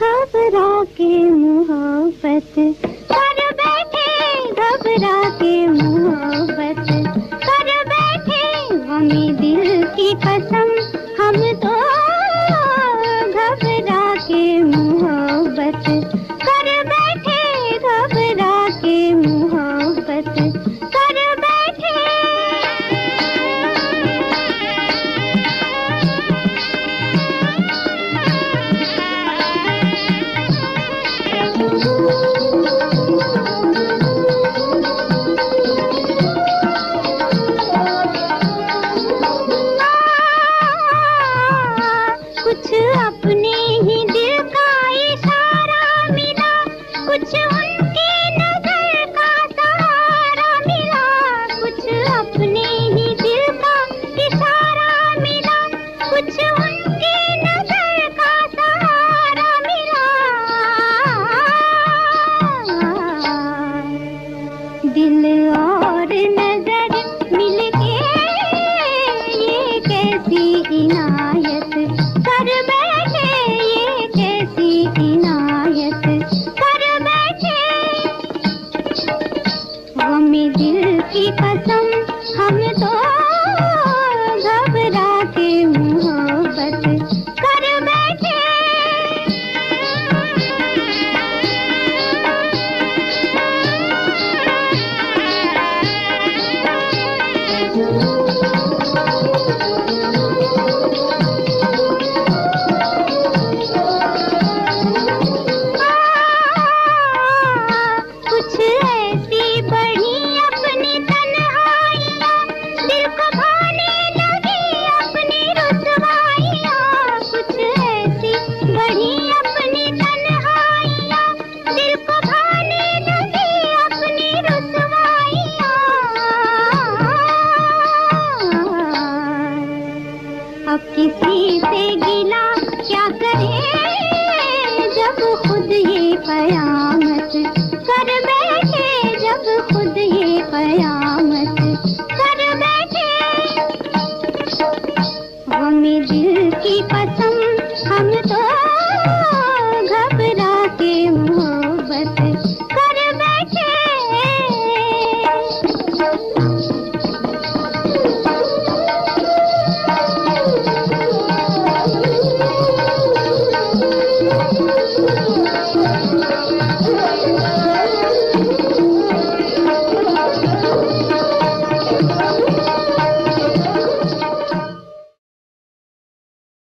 घबरा के मोहब्बत कर बैठे, घबरा के मोहब्बत कर बैठे, हमें दिल की कसम हम तो घबरा के मोहब्बत कर बैठे, घबरा के मोहब्बत कर बैठे। कुछ अपने ही दिल का इशारा मिला, कुछ उनकी नजर का सहारा मिला, कुछ अपने ही दिल का इशारा मिला, कुछ उनकी नजर का सहारा मिला। दिल और नजर मिलके ये कैसी इनायत कर बैठे, ये कैसी इनायत कर बैठे, हमें दिल की कसम हम तो घबरा के मोहब्बत कर बैठे। कुछ ऐसी बढ़ी अपनी तन्हाइयाँ, दिल को भाने लगी अपनी रुसवाइयाँ, कुछ ऐसी बढ़ी अपनी तन्हाइयाँ, दिल को भाने लगी अपनी रुसवाइयाँ। अब किसी से गिला क्या करे, जब खुद ये कयामत कर बैठे, जब खुद ये कयामत कर बैठे, हमें दिल की कसम हम तो घबरा के मोहब्बत कर बैठे।